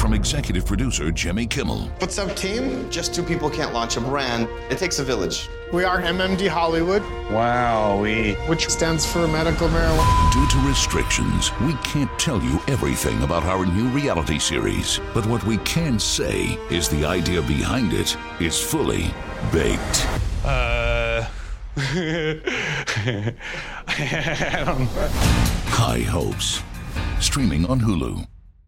From executive producer Jimmy Kimmel. What's up, team? Just two people can't launch a brand. It takes a village. We are MMD Hollywood. Wowee. Which stands for medical marijuana. Due to restrictions, we can't tell you everything about our new reality series. But what we can say is the idea behind it is fully baked. I don't know. High Hopes. Streaming on Hulu.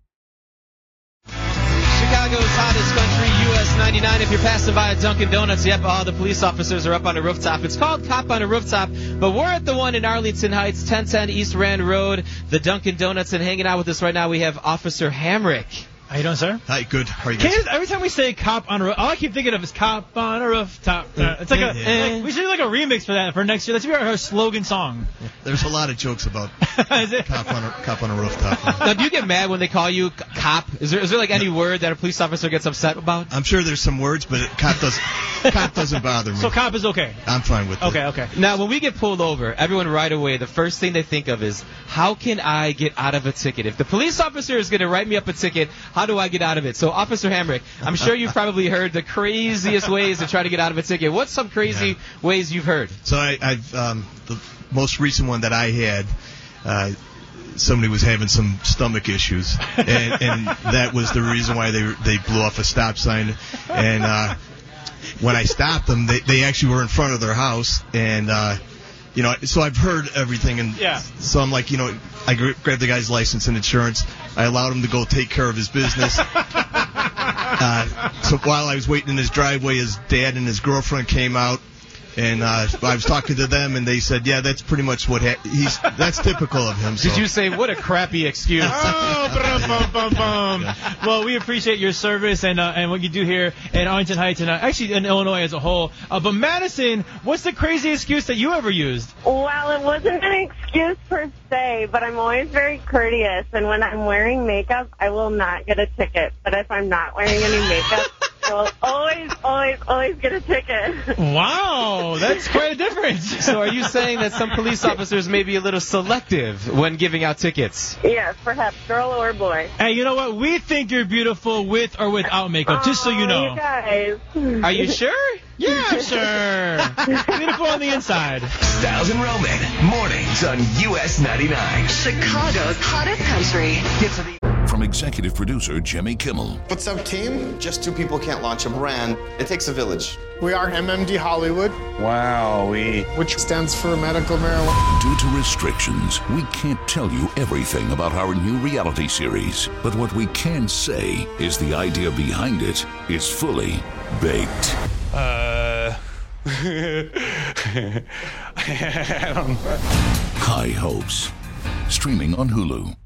Chicago's hottest country, US 99. If you're passing by a Dunkin' Donuts, yep, all the police officers are up on a rooftop. It's called Cop on a Rooftop, but we're at the one in Arlington Heights, 1010 East Rand Road, the Dunkin' Donuts, and hanging out with us right now we have Officer Hamrick. How you doing, sir? Hi, good. How are you guys? Every time we say cop on a roof, all I keep thinking of is cop on a rooftop. It's like we should do like a remix for that for next year. That should be our slogan song. There's a lot of jokes about Is it? cop on a rooftop. Now, do you get mad when they call you cop? Is there like any word that a police officer gets upset about? I'm sure there's some words, but cop doesn't bother me. So cop is okay. I'm fine with it. Okay. Now, when we get pulled over, everyone right away, the first thing they think of is, how can I get out of a ticket? If the police officer is going to write me up a ticket, how do I get out of it? So, Officer Hamrick, I'm sure you've probably heard the craziest ways to try to get out of a ticket. What's some crazy ways you've heard? So I've the most recent one that I had, somebody was having some stomach issues, and that was the reason why they blew off a stop sign. And when I stopped them, they actually were in front of their house, and so I've heard everything, and so I'm like, I grabbed the guy's license and insurance. I allowed him to go take care of his business. So while I was waiting in his driveway, his dad and his girlfriend came out, and I was talking to them, and they said, "Yeah, that's pretty much what that's typical of him." So. Did you say, what a crappy excuse? Well, we appreciate your service and what you do here in Arlington Heights and actually in Illinois as a whole. But Madison, what's the craziest excuse that you ever used? Well, it wasn't an excuse per se, but I'm always very courteous. And when I'm wearing makeup, I will not get a ticket. But if I'm not wearing any makeup, I will always get a ticket. Wow, that's quite a difference. So are you saying that some police officers may be a little selective when giving out tickets? Yes, perhaps girl or boy. Hey, you know what? We think you're beautiful with or without makeup, just so you know. You guys. Are you sure? Yeah, sure. Beautiful on the inside. Styles and Roman, mornings on US 99. Chicago's hottest country. From executive producer Jimmy Kimmel. What's up, team? Just two people can't launch a brand. It takes a village. We are MMD Hollywood. Wowee. Which stands for medical marijuana. Due to restrictions, we can't tell you everything about our new reality series. But what we can say is the idea behind it is fully baked. I don't know. High Hopes. Streaming on Hulu.